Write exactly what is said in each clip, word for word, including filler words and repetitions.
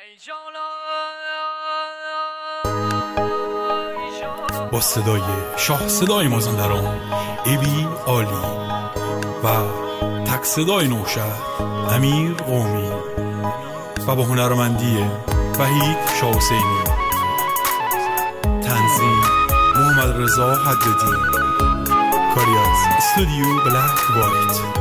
با صدای شاه صدای مازندران ابی عالی و تک صدای نوشهر امیر قومی و با هنرمندی وحید شاه حسینی، تنظیم محمد رضا حدادی، کاری از استودیو بلک وایت.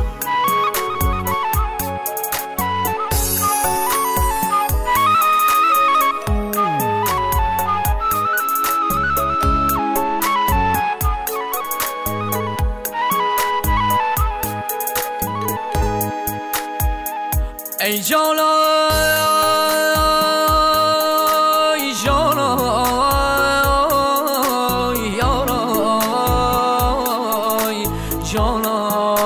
ای جانا ای جانا یارا جانا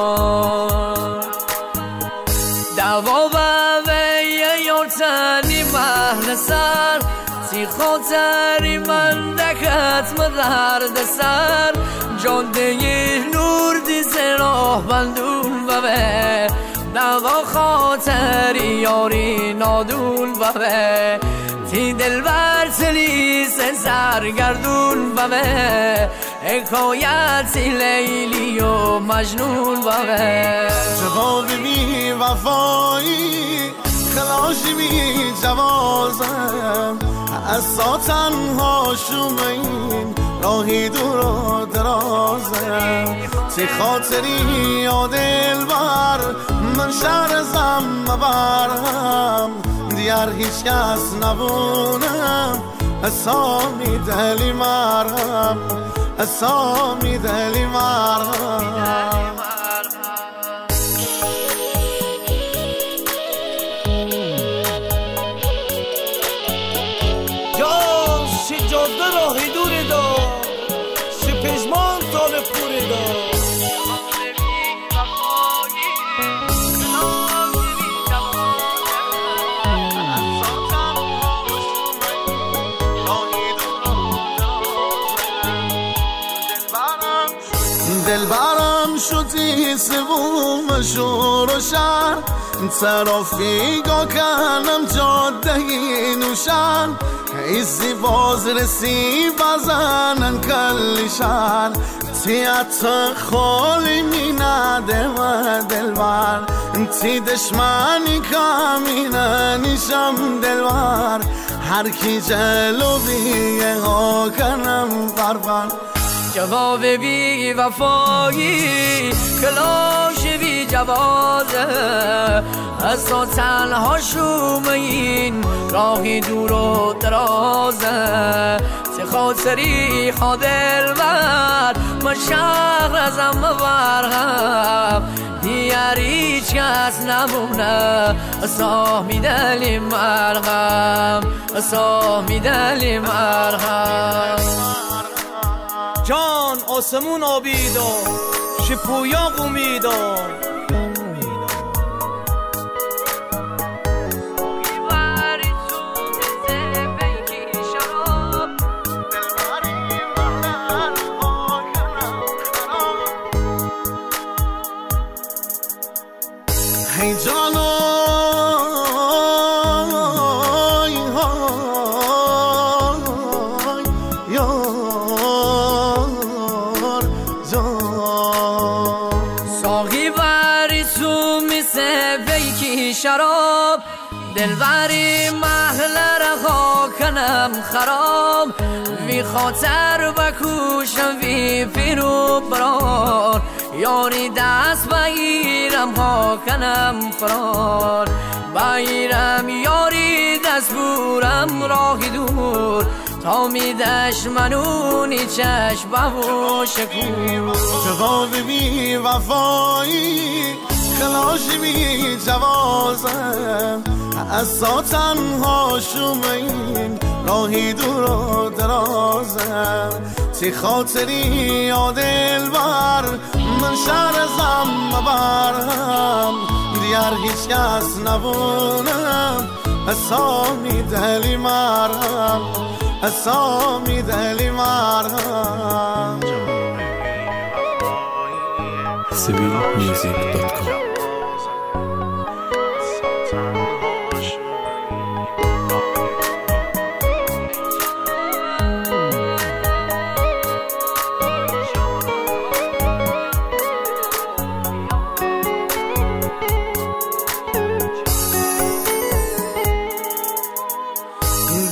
دوا و یار تنی محل سر سی خاطری من دکت مدرد سر جان دیه نور دیز راه بندون و به دوا خاطری یاری نادون و به تی دل بر تلیس سرگردون و به حکایتی لیلی و مجنون و به جواب بی وفایی خلاشی بی جوازم از تنها شوم این راهی دور و درازم تی خاطری یا دل بر من شهر زم مبرم دیار هیچ کس نبونم اسامی دلی مرم اسامی دلی مرم جان سی جاده راهی دوری دا سی پشمان طالب پوری دا دل برم شدی سوم شور و شهر ترافیگا کنم جاده نوشن ایزی باز رسی بزنن کلی شهر تیت خالی می نده و دلبر تی دشمنی کامینه نیشم دلبر هر کی جلو بیه ها کنم بربر جواب بی وفایی کلاش بی جوازه از تو تنها شوم این راهی دور و درازه سی خاطری خادل بر من شهر ازم برغم دیگر هیچ کس نمونه اسامی دلی مرغم اسامی دلی مرغم جان آسمون آبیدا شپویا قومیدا هی جانا ساقی بری تو میسه بیکی شراب دلبری محل رها کنم خراب وی خاطر بکوشم وی پیرو برار یاری دست بگیرم ها کنم فرار بگیرم یاری دست بورم راهی دور تا میدش منونی چشم و شکور جواب بی وفایی خلاشی بی جوازم از تا تنها شوم این راهی دور و درازم تی خاطری یا دل بر من شهر زم مبرم دیار هیچ کس نبونم اسامی دلی مرم اسامی دلی مرم سیویل میوزیک دات کام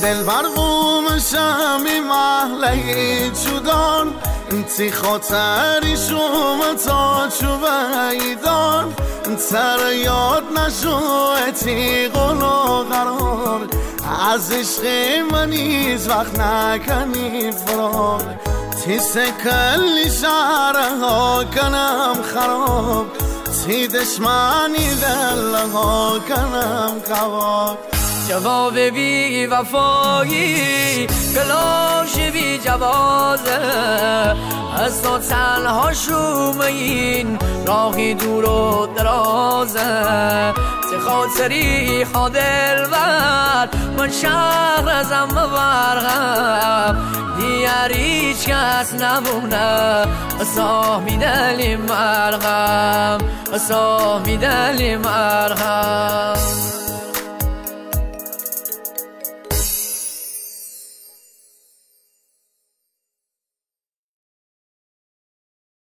دل برقوم شمی محله چودان انتی خاطری شوم تا چوبیدان تر یاد نشو اتی قلو قرار از عشق من هیچ وقت نکنی فرار تیس کلی شهرها کنم خراب تی دشمنی دلها کنم قواب جواب بی وفایی کلاش بی جوازه از تو تنها شوم این راهی دور و درازه چه خاطری ها دلبر من شهر ازم برغم دیگر هیچ کس نمونه اصاه می دلی مرغم اصاه می دلی مرغم